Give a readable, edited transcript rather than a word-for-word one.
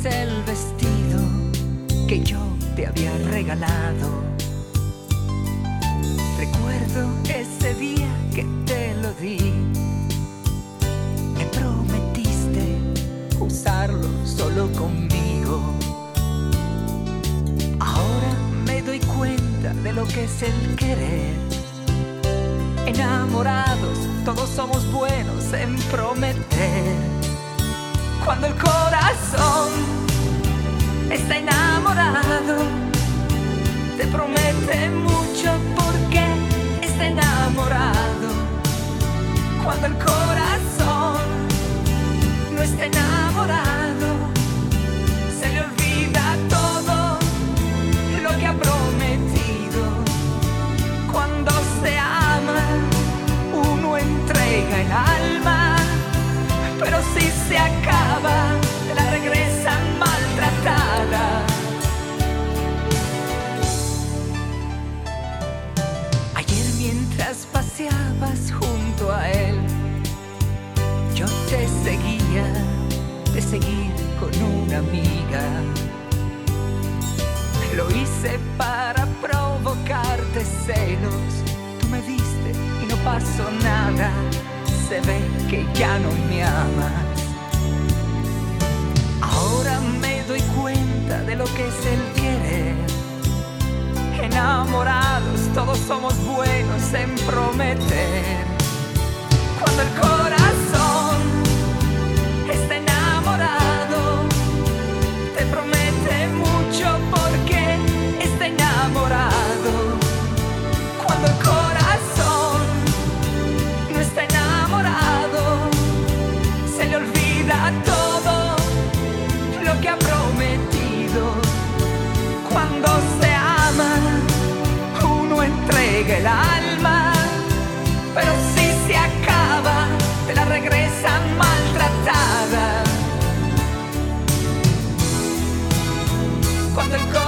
es el vestido que yo te había regalado. Recuerdo ese día que te lo di. Me prometiste usarlo solo conmigo. Ahora me doy cuenta de lo que es el querer. Enamorados, todos somos buenos en prometer. Cuando el corazón está enamorado, te promete mucho porque está enamorado. Cuando el corazón no está enamorado, se le olvida todo lo que ha prometido. Cuando se ama, uno entrega el alma, pero si se acaba, la regresan maltratada. Ayer mientras paseabas junto a él, yo te seguía de seguir con una amiga. Lo hice para provocarte celos. Tú me viste y no pasó nada. Se ve que ya no me amas. Ahora me doy cuenta de lo que es el querer. Enamorados, todos somos buenos en prometer. Cuando el corazón está enamorado, te promete mucho porque está enamorado. Cuando el corazón no está enamorado, se le olvida todo lo que ha prometido. Cuando se ama, uno entrega el alma, pero si se acaba, te la regresan maltratada. Cuando el